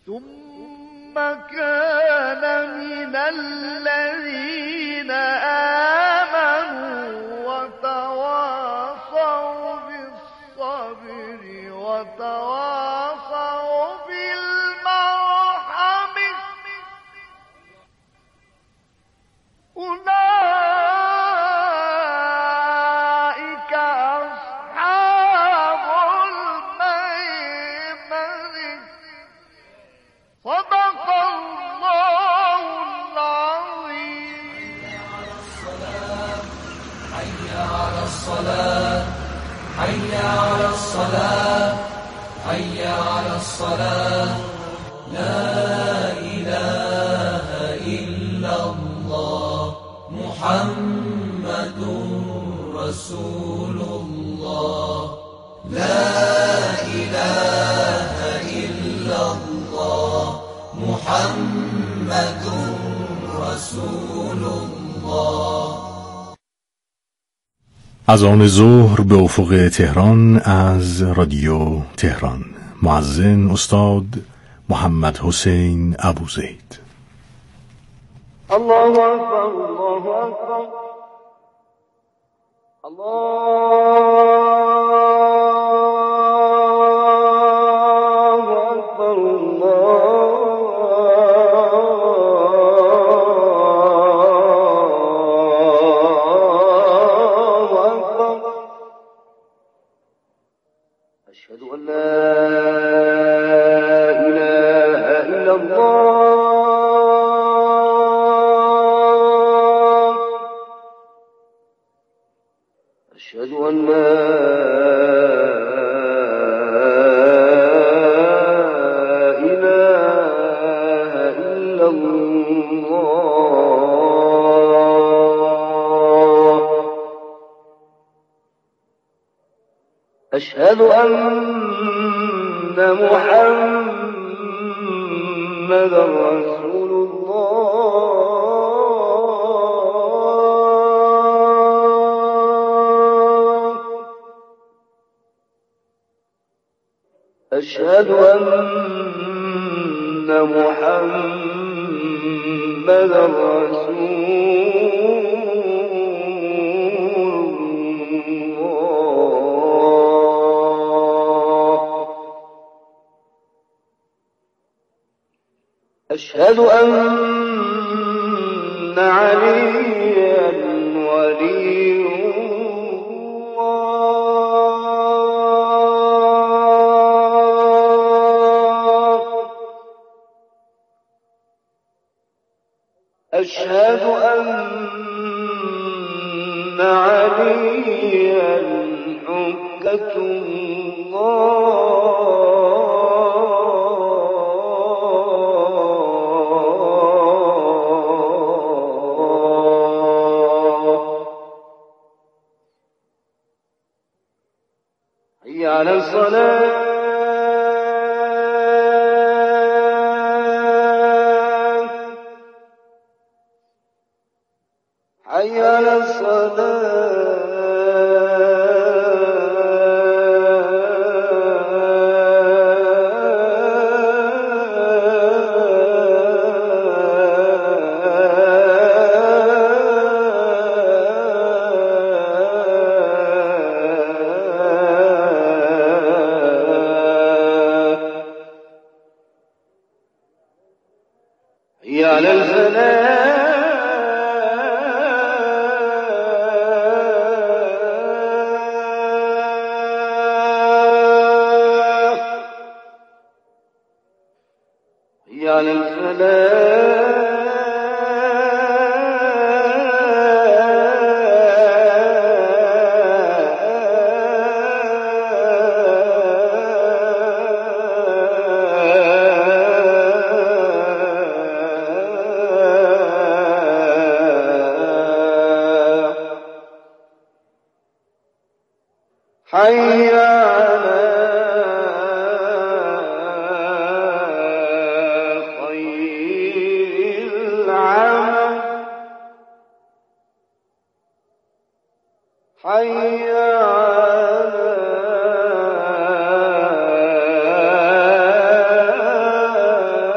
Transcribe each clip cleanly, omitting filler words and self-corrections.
ثم كان من الذين آمنوا وتواصوا بالصبر وتواصوا بالمرحم أولئك أصحاب الميمنة صدق الله العظيم. حي على الصلاة حي على الصلاة حي على الصلاة لا إله إلا الله محمد رسول الله لا إله إلا الله محمد رسول الله. از آن ظهر به افق تهران از رادیو تهران. مؤذن استاد محمد حسین ابوزید. الله أكبر الله أكبر الله أكبر الله أكبر. أشهد أن لا إله إلا الله. أشهد أن لا إله إلا الله. أشهد أن محمدا رسول الله. أشهد أن محمدا رسول الله. أشهد أن عليا ولي الله. أشهد أن عليا حجة الله. حي على الصلاة حي على الصلاة. حي على الفلاح حي على الفلاح. حي على خير العمل. حي على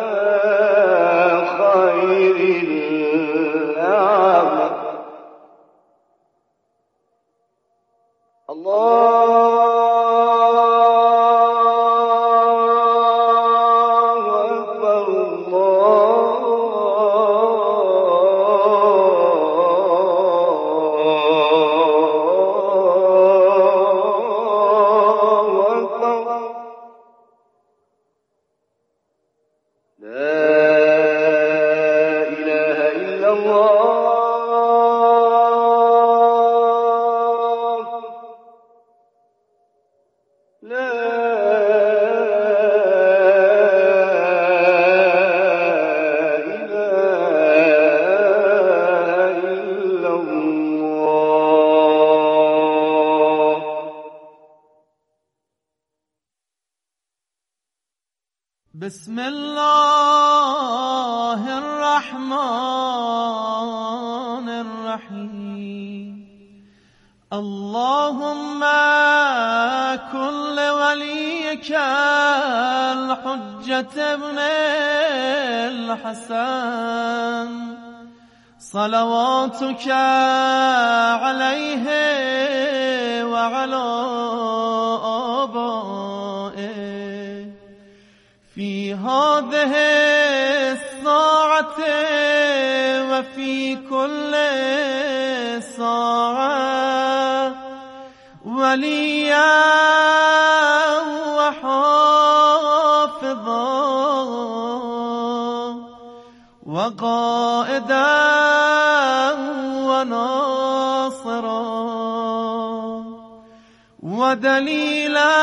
بسم الله الرحمن الرحيم اللهم كن لوليك الحجة ابن الحسن صلواتك عليه وعلى آبائه في هذه الساعة وفي كل ساعة وليا وحافظا وقائدا وناصرا ودليلا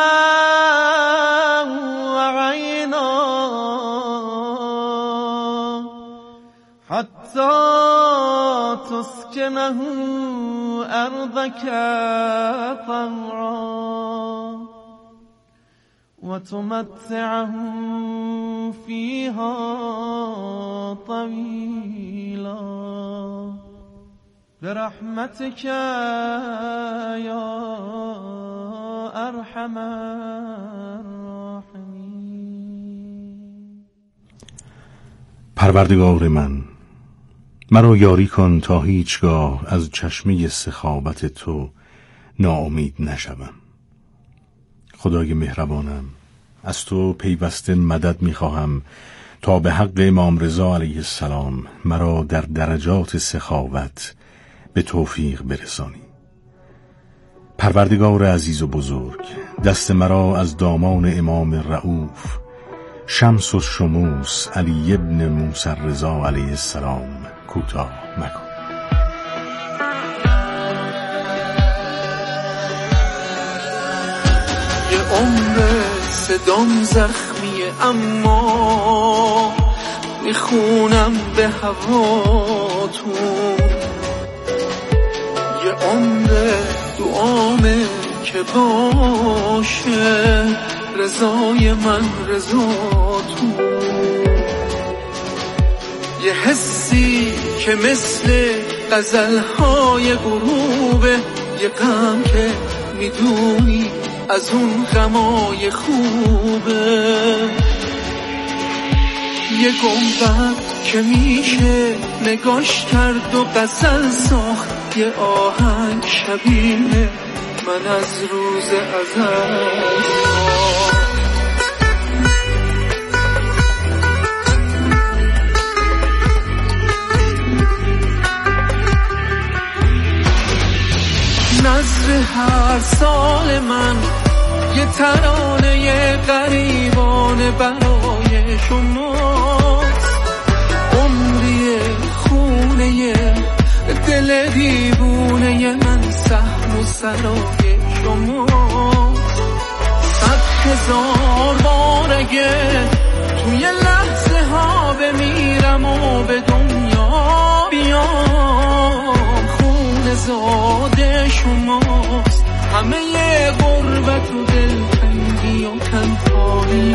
وعينا حتى تسكنه أرضك طوعا وتمتعه فيها طويلا برحمتك يا أرحم الراحمين. پروردگار من، مرا یاری کن تا هیچگاه از چشمه سخاوت تو ناامید نشوم. خدای مهربانم، از تو پیوسته مدد می‌خواهم تا به حق امام رضا علیه السلام مرا در درجات سخاوت به توفیق برسانی. پروردگار عزیز و بزرگ، دست مرا از دامان امام رؤوف شمس و شموس علی ابن موسی رضا علیه السلام کوتاه مکن. یه عمر صدام زخمیه اما میخونم به هواتون. یه عمر دعامه که باشه رضای من رضاتون. یه حسی که مثل غزلهای غروبه، یه غم که میدونی از اون غمای خوبه. یه گنبد که میشه نگاش کرد و غزل ساخت، یه آهنگ شبیه من از روز ازل. نظر هر سال من یه ترانه غریبانه برای شماست. عمری خونه دل دیوونه من سهم و سرای شماست. 100,000 بار اگه توی لحظه ها بمیرم و به دنیا بیام، خون زاده شماست. همه ی غربت و دلتنگی و تنهایی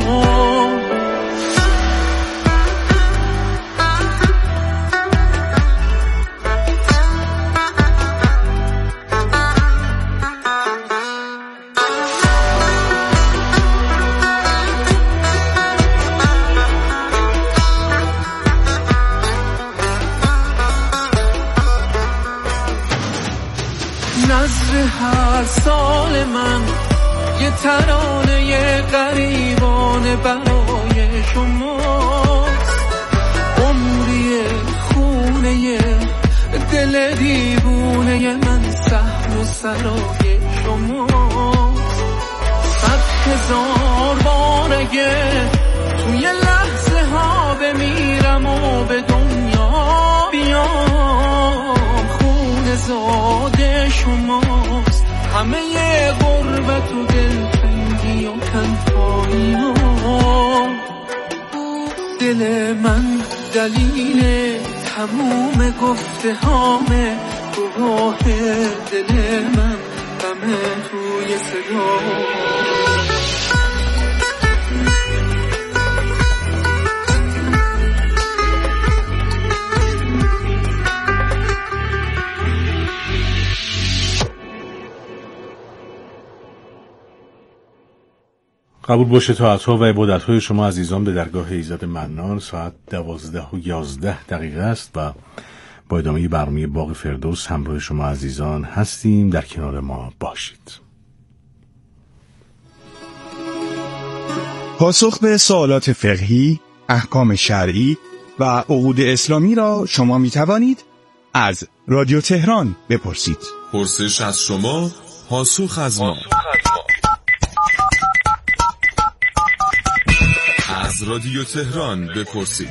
نظر هر سال من یه ترانه غریبانه برای شماست. عمری خونه دل دیوونه من سهم و سرای شماست. 100,000 بار اگه توی لحظه ها بمیرم و به دنیا بیام، خون زاده شماست. همه ی غربت و دلتنگی دل من دلیل تموم گفته هامه، تو راه دل من غم توی صدا. قبول باشه طاعت‌ها و عبادت‌های شما عزیزان به درگاه ایزد منان. ساعت 12:11 است و با ادامه برنامه باغ فردوس همراه شما عزیزان هستیم. در کنار ما باشید. پاسخ به سوالات فقهی، احکام شرعی و عقود اسلامی را شما می توانید از رادیو تهران بپرسید. پرسش از شما، پاسخ از ما. از رادیو تهران بپرسید.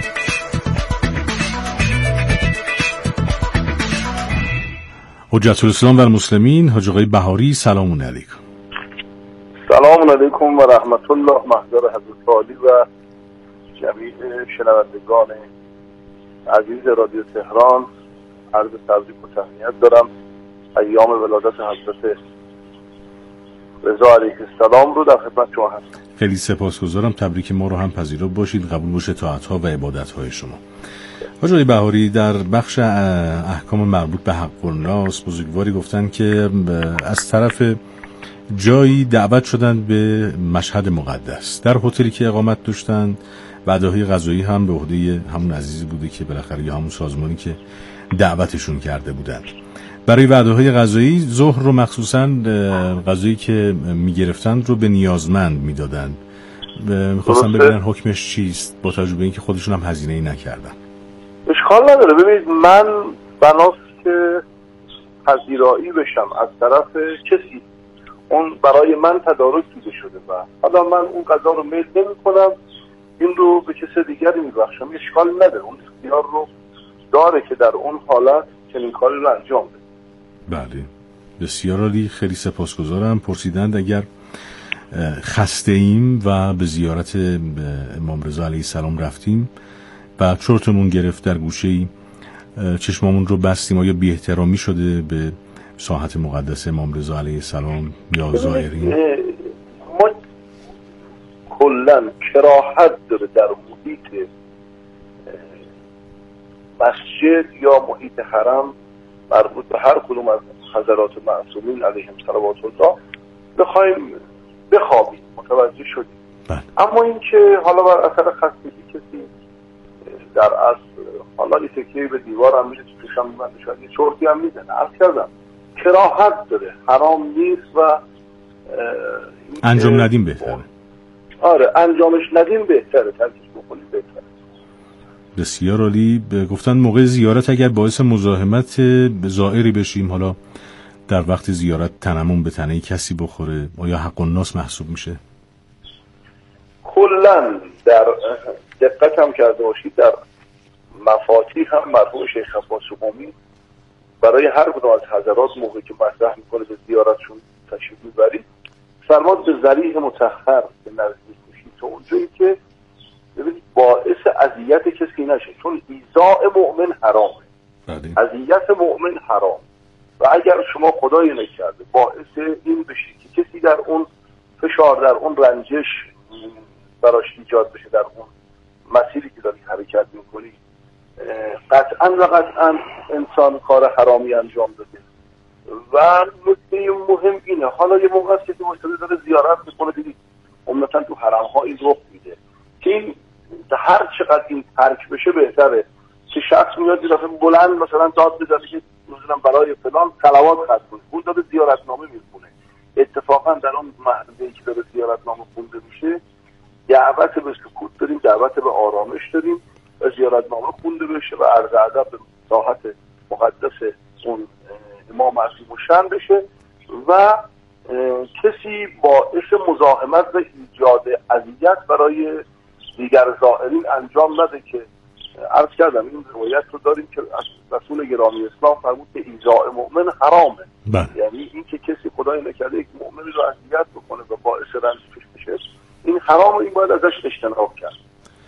حجت الاسلام و المسلمین حاج آقای بهاری، سلام علیکم. سلام علیکم و رحمت الله. محضر حضرت عالی و جمیع شنوندگان عزیز رادیو تهران عرض تبریک و تهنیت دارم. ایام ولادت حضرت رضا علیه السلام رو در خدمت شما هستم. خیلی سپاسگزارم. تبریک ما رو هم پذیرا باشید. قبول باشه طاعت‌ها و عبادت‌های شما. حاج آقای بهاری، در بخش احکام مربوط به حق الناس بزرگواری گفتن که از طرف جایی دعوت شدند به مشهد مقدس. در هتلی که اقامت داشتند وعده‌های غذایی هم به عهده همون عزیزی بوده که بالاخره یا همون سازمانی که دعوتشون کرده بودند. برای وعده‌های غذایی ظهر رو مخصوصاً غذایی که می‌گرفتند رو به نیازمند میدادند. می‌خواستم ببینن حکمش چیست با توجه به اینکه خودشون هم هزینه‌ای نکردن. اشکال نداره. ببینید، من بناست که پذیرایی بشم از طرف کسی اون برای من تدارک دیده شده و حالا من اون غذا رو میل نمی‌کنم، این رو به کسی دیگری میبخشم، اشکال نداره. اون اختیار رو داره که در اون حالت چنین کاری رو انجام بده. بله، بسیار عالی. خیلی سپاسگزارم. پرسیدند اگر خسته ایم و به زیارت امام رضا علیه السلام رفتیم و چرتمون گرفت در گوشه‌ای، چشمامون رو بستیم، آیا بی احترامی شده به ساحت مقدس امام رضا علیه السلام یا زائرین؟ ما کلن کراهت داره در محیط مسجد یا محیط حرم مربوط به هر کدوم از حضرات معصومین علیهم صلوات الله بخوایم بخوابیم. متوجه شدیم. اما این که حالا بر اثر خستگی کسی در اصل حالا یه تکیه به دیوار هم میره، توش هم میبنده، شاید یه چرتی هم میزنه، عرض کردم کراهت داره، حرام نیست و انجام ندیم بهتره. آره، انجامش ندیم بهتره، ترکش بکنیم بهتره. بسیار عالی. گفتن موقع زیارت اگر باعث مزاحمت زائری بشیم، حالا در وقت زیارت تنمون به تنه کسی بخوره، آیا حق الناس محسوب میشه؟ کلن در دقت هم کرده باشید در مفاتیح هم مرحوم شیخ عباس قمی برای هر کدوم از حضرات موقعی که مطرح میکنه به زیارتشون تشریف میبرید فرمود به ذریح مطهر به نزدیک بشید تا اونجایی که ببینید باعث اذیت کسی نشه، چون ایذاء مؤمن حرامه. اذیت مؤمن حرام و اگر شما خدای نکرده باعث این بشید که کسی در اون فشار، در اون رنجش براش ایجاد بشه، در اون مسیری که داری حرکت میکنی، قطعا و قطعا انسان کار حرامی انجام داده. و نکته مهم اینه، حالا یه موقع است که مشتری داره زیارت میکنه، دیدید عموما تو حرم ها این رخ میده که این هر چقدر این ترک بشه بهتره. که شخص میاد یه دفعه بلند مثلا داد بزنه که مثلا برای فلان صلوات خط کنه، اون داره زیارتنامه میخونه. اتفاقا در اون محله که داره زیارتنامه خونده میشه دعوت به سکوت داریم، دعوت به آرامش داریم و زیارتنامه خونده بشه و عرض ادب به ساحت مقدس اون امام عظیم الشأن بشه و کسی باعث مزاحمت و ایجاد اذیت برای دیگر زائرین انجام نده. که عرض کردم این روایت رو داریم که از رسول گرامی اسلام فرمود که ایذاء مؤمن حرامه. یعنی این که کسی خدای نکرده یک مؤمن رو اذیت بکنه و باعث رنجش بشه، این حرامه، این باید ازش اجتناب کرد.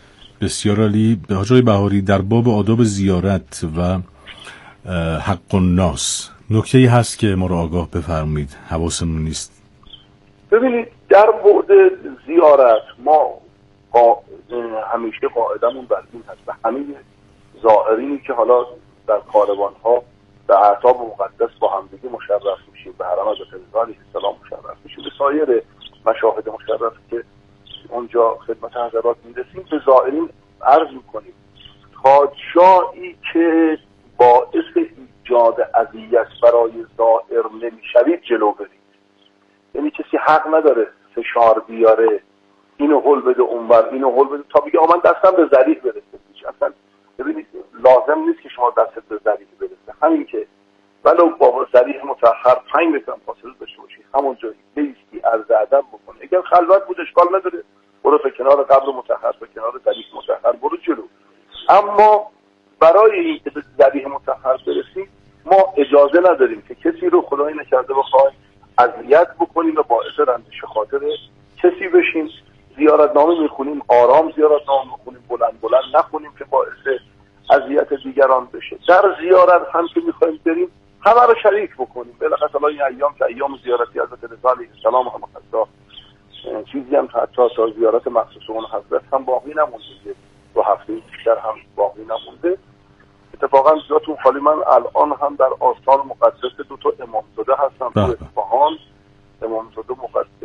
بسیار عالی. حاج آقای بهاری، در باب آداب زیارت و حق الناس نکته‌ای هست که ما رو آگاه بفرمایید، حواسمون نیست. ببینید در بعد زیارت ما همیشه قاعدمون بر این هست و همه زائرینی که حالا در کاروان‌ها به اعتاب مقدس با همدیگه مشرف میشیم، به حرم حضرت رضا علیه السلام مشرف میشیم، به سایر مشاهد مشرف که اونجا خدمت حضرات میرسیم، به زائرین عرض میکنیم پادشاهی که باعث ایجاد اذیت برای زائر نمیشوید جلو برید. یعنی کسی حق نداره فشار بیاره، اینو هول بده اونور، اینو هول بده تا بگه من دستم به ذریح برسه. اصلا ببینید لازم نیست که شما دستت به ذریح برسه، همین که ولو با ذریح متأخر 5 متر فاصله داشته باشی، همونجا بیستی عرض ادب بکنی. اگر خلوت بود اشکال نداره، برو به کنار قبر متأخر، به کنار ذریح متأخر برو جلو. اما برای اینکه به ذریح متأخر برسیم ما اجازه نداریم که کسی رو خدای نکرده بخوایم اذیت بکنیم و باعث رنجش خاطر کسی بشیم. زیارتنامه میخونیم، آرام زیارتنامه میخونیم، بلند بلند نخونیم که باعث اذیت دیگران بشه. در زیارت هم که میخوایم بریم همه رو شریک بکنیم. بالاخره این ایام که ایام زیارتی حضرت رضا علیه السلام هم حتی چیزی هم حتی تا زیارت مخصوص اون حضرت هم باقی نمونده، 2 هفته بیشتر هم باقی نمونده. اتفاقا جاتون خالی، من الان هم در آستان مقدس 2 امامزاده هستم تو اصفهان، امامزاده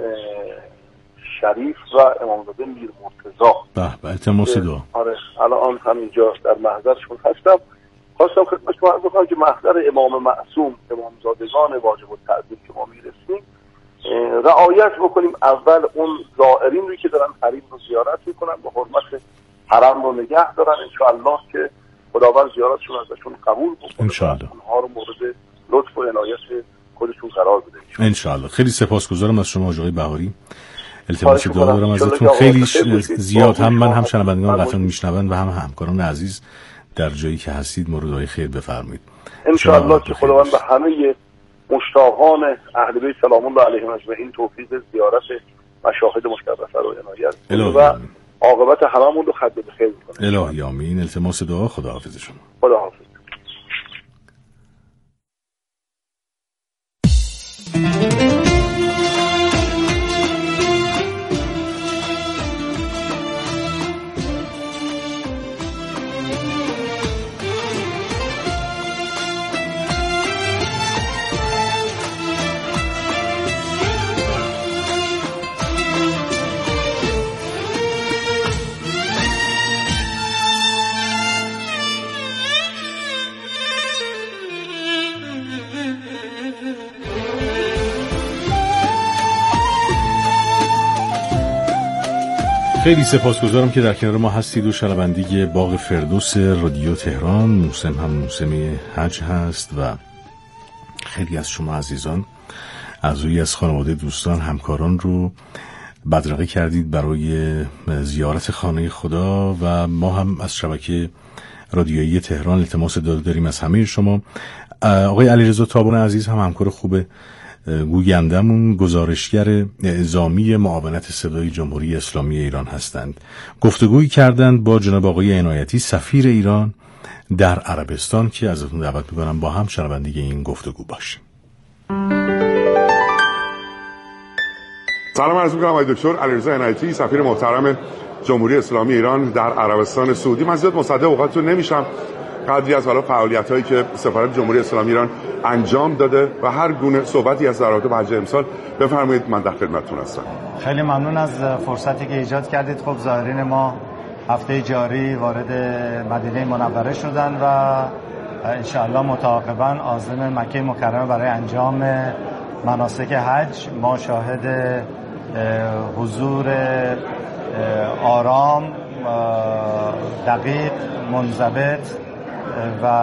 شریف و امامزاده میر مرتضی. به التماس دعا. آره الان همینجا در محضرشون هستم. خواستم خدمت شما عرض کنم که محضر امام معصوم، امامزادگان واجب التعظیم که ما میرسیم رعایت بکنیم. اول اون زائرین روی که دارن حریم رو زیارت میکنن به حرمت حرم رو نگه دارن، انشاءالله که خداوند زیارتشون ازشون قبول بکنه، انشاءالله اونها رو مورد لطف و عنایت خودشون قرار بده انشاءالله. خیلی سپاسگزارم از شما حاج آقای بهاری. التماس دعا دارم ازتون. خیلی زیاد هم من هم شنوندگان قطعا میشنون و هم همکاران عزیز در جایی که هستید مورد دعای خیر بفرمایید انشاءالله که خداوند به همه مشتاقان اهل بیت سلام الله علیهم اجمعین توفیق زیارت مشاهد مشرفه رو عنایت کنه و عاقبت هممون رو ختم به خیر کنه. الهی آمین. التماس دعا. خداحافظ شما. خداحافظ. خیلی سپاسگزارم که در کنار ما هستید و شنونده باغ فردوس رادیو تهران. موسم هم موسم حج هست و خیلی از شما عزیزان عزوی از خانواده، دوستان، همکاران رو بدرقه کردید برای زیارت خانه خدا و ما هم از شبکه رادیویی تهران التماس داریم از همه شما. آقای علیرضا تابان عزیز هم همکار خوب گویندمون، گزارشگر اعزامی معاونت صدای جمهوری اسلامی ایران هستند. گفتگویی کردند با جناب آقای عنایتی سفیر ایران در عربستان که ازتون دعوت می‌کنم با هم شنونده این گفتگو باشیم. سلام عرض می‌کنم آقای دکتر علیرضا عنایتی سفیر محترم جمهوری اسلامی ایران در عربستان سعودی. من زیاد مصدق اوقاتتون نمیشم، قدری از حالا فعالیت‌هایی که سفارت جمهوری اسلامی ایران انجام داده و هر گونه صحبتی از در رابطه با حج امسال بفرمایید، من در خدمتتون هستم. خیلی ممنون از فرصتی که ایجاد کردید. خب زائرین ما هفته جاری وارد مدینه منوره شدن و انشاءالله متعاقباً عازم مکه مکرمه برای انجام مناسک حج. ما شاهد حضور آرام، دقیق، منضبط و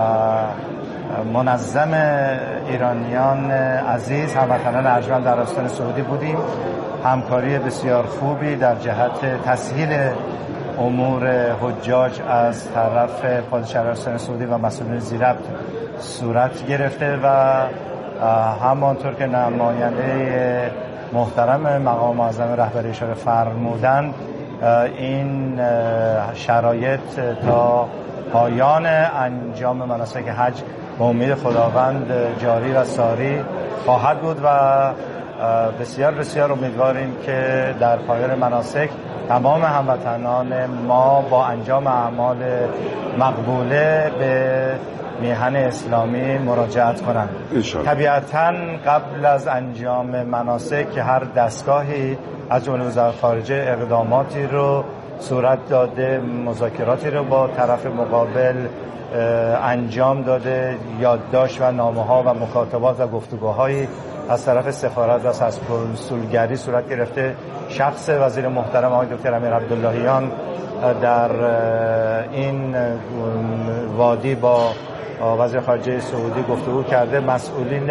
منظم ایرانیان عزیز هموطنان ارجمند در عربستان سعودی بودیم. همکاری بسیار خوبی در جهت تسهیل امور حجاج از طرف پادشاه عربستان سعودی و مسئولین ذی‌ربط صورت گرفته و همانطور که نماینده محترم مقام معظم رهبری اشاره فرمودند این شرایط تا پایان انجام مناسک حج به امید خداوند جاری و ساری خواهد بود و بسیار بسیار امیدواریم که در پایان مناسک تمام هموطنان ما با انجام اعمال مقبوله به میهن اسلامی مراجعت کنند. طبیعتاً قبل از انجام مناسک هر دستگاهی از جمله وزارت خارجه اقداماتی رو صورت داده، مذاکراتی رو با طرف مقابل انجام داده، یادداشت و نامه‌ها و مکاتبات و گفتگوهایی از طرف سفارت و از کنسولگری صورت گرفته. شخص وزیر محترم آقای دکتر امیر عبداللهیان در این وادی با وزیر خارجه سعودی گفتگو کرده. مسئولین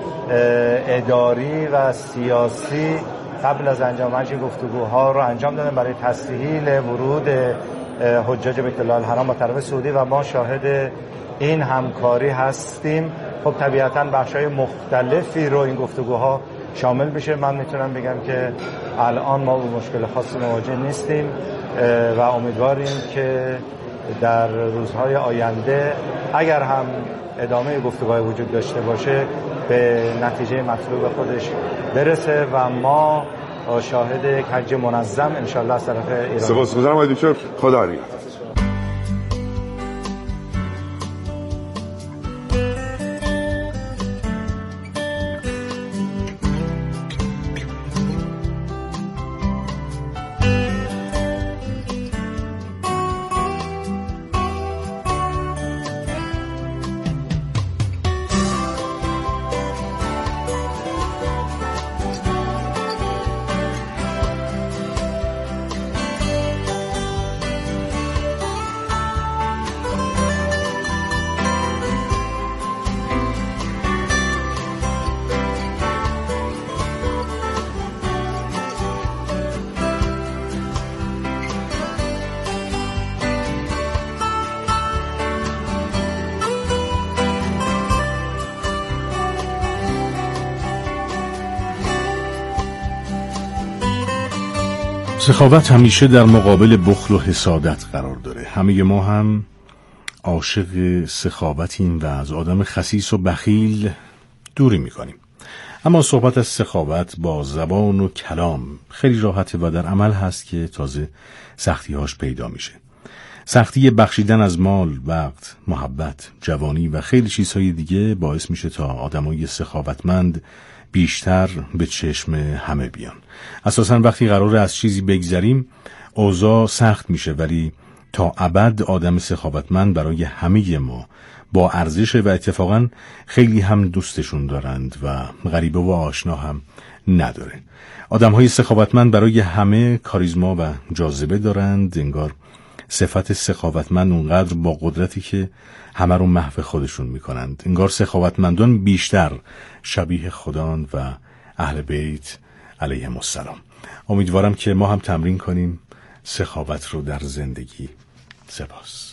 اداری و سیاسی قبل از انجام همچین گفتگوها رو انجام دادن برای تسهیل ورود حجاج بیت الله الحرام با طرف سعودی و ما شاهد این همکاری هستیم. خب طبیعتاً بخش‌های مختلفی رو این گفتگوها شامل بشه. من میتونم بگم که الان ما با مشکل خاصی مواجه نیستیم و امیدواریم که در روزهای آینده اگر هم ادامه گفتگوهای وجود داشته باشه به نتیجه مطلوب خودش برسه و ما شاهد یک حج منظم انشالله از طرف ایران. سپاسگزارم آقای دکتر. خدا نگهدار. سخاوت همیشه در مقابل بخل و حسادت قرار داره. همه ما هم عاشق سخاوتیم و از آدم خسیس و بخیل دوری میکنیم. اما صحبت از سخاوت با زبان و کلام خیلی راحته و در عمل هست که تازه سختی‌هاش پیدا میشه. سختی بخشیدن از مال، وقت، محبت، جوانی و خیلی چیزهای دیگه باعث میشه تا آدمای سخاوتمند بیشتر به چشم همه بیان. اساساً وقتی قراره از چیزی بگذریم اوضاع سخت میشه، ولی تا ابد آدم سخاوتمند برای همه ما با ارزش و اتفاقاً خیلی هم دوستشون دارند و غریبه و آشنا هم نداره. آدمهای سخاوتمند برای همه کاریزما و جاذبه دارند. انگار صفت سخاوتمند اونقدر با قدرتی که همه رو محو خودشون میکنند. انگار سخاوتمندان بیشتر شبیه خدان و اهل بیت علیهم السلام. امیدوارم که ما هم تمرین کنیم سخاوت رو در زندگی. سپاس.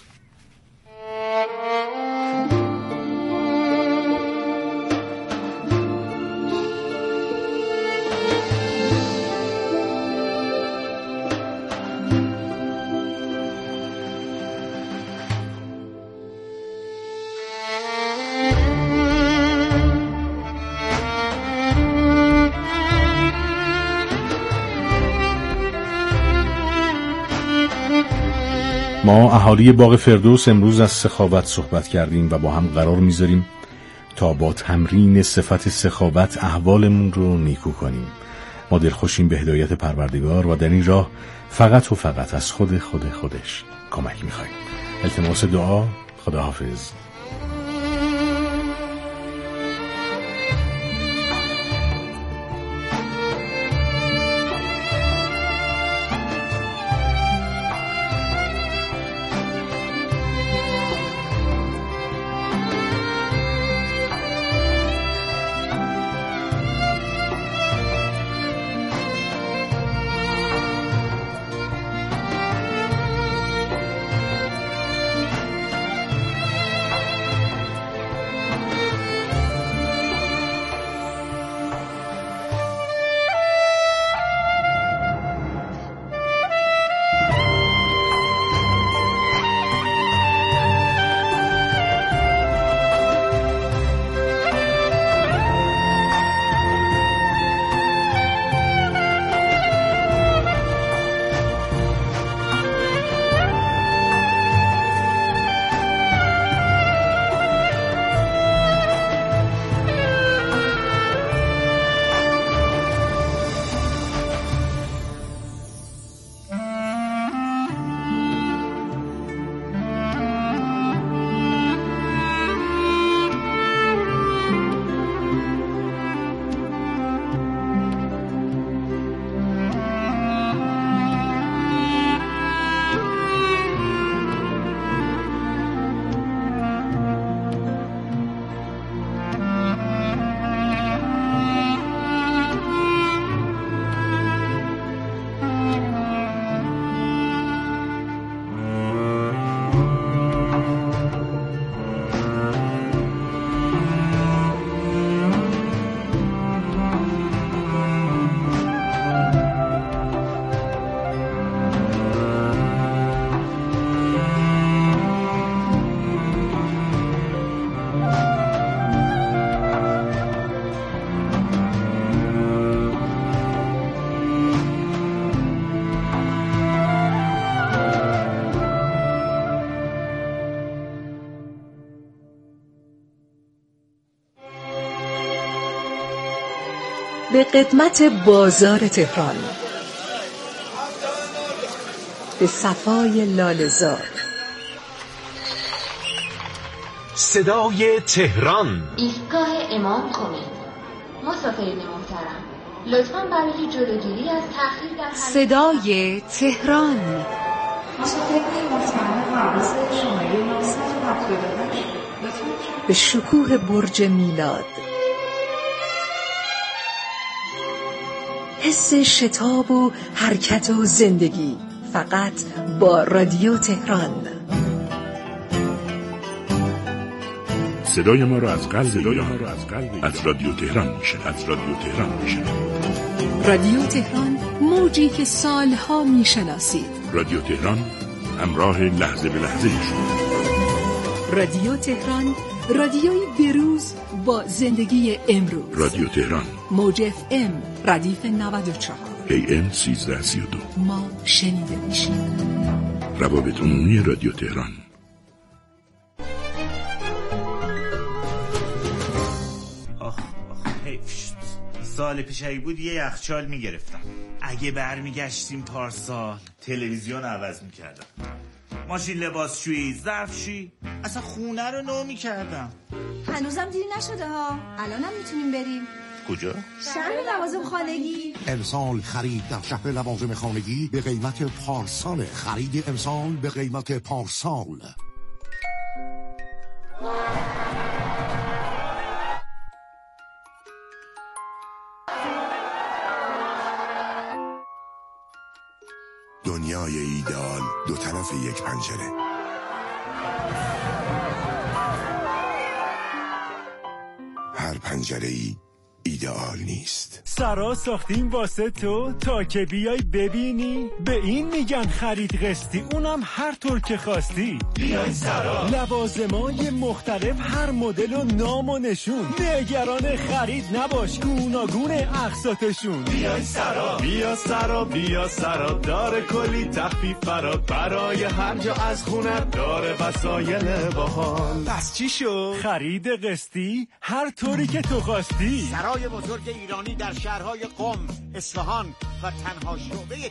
ما اهالی باغ فردوس امروز از سخاوت صحبت کردیم و با هم قرار میذاریم تا با تمرین صفت سخاوت احوالمون رو نیکو کنیم. ما دلخوشیم به هدایت پروردگار و در این راه فقط و فقط از خودش کمک میخوایم. التماس دعا. خداحافظ. به قدمت بازار تهران، به صفای لاله‌زار، صدای تهران. ایستگاه امام خمینی. مسافرین محترم، لطفاً برای جلوگیری از تأخیر در صدای تهران. مسافرین محترم پرواز شماره 978 به شکوه برج میلاد، حس شتاب و حرکت و زندگی، فقط با رادیو تهران. صدای ما را از قلب ایران از رادیو تهران میشنوید. رادیو تهران، موجی که سالها میشناسید. رادیو تهران، همراه لحظه به لحظه شما. رادیو تهران، رادیوی بروز با زندگی امروز. رادیو تهران، موج FM ردیف 94 AM 1332. ما شنیده میشیم. روابط عمومی رادیو تهران. سال پیش اگه بود یه یخچال میگرفتم. اگه برمیگشتیم پارسال تلویزیون عوض میکردم، ماشین لباسشویی، ظرفشویی، اصلا خونه رو نو میکردم. هنوزم دیری نشده ها، الانم میتونیم بریم. کجا؟ شهر لوازم خانگی. امسال خرید در شهر لوازم خانگی به قیمت پارسال. خرید امسال به قیمت پارسال. دنیای ایدئال دو طرف یک پنجره. هر پنجره‌ای ایدئال نیست. سرا ساختیم واسه تو تا که بیای ببینی، به این میگن خرید قسطی، اونم هر طور که خواستی. بیای سرا. لوازمای مختلف، هر مدل و نام و نشون، نگران خرید نباش، گوناگون اقساطشون. بیای سرا. بیا سرا، بیا سرا، داره کلی تخفیف فرات، برای هر جا از خونه داره وسایل باحال. پس چی شد؟ خرید قسطی هر طوری که تو خواستی. سرای بزرگ ایرانی در شهرهای قم، اصفهان و تنها شعبه